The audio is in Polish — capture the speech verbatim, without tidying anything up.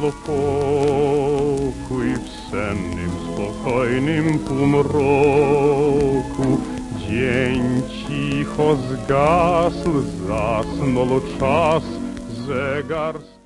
przyszło pokój w sennym, spokojnym półmroku. Dzień cicho zgasł, zasnął czas, zegar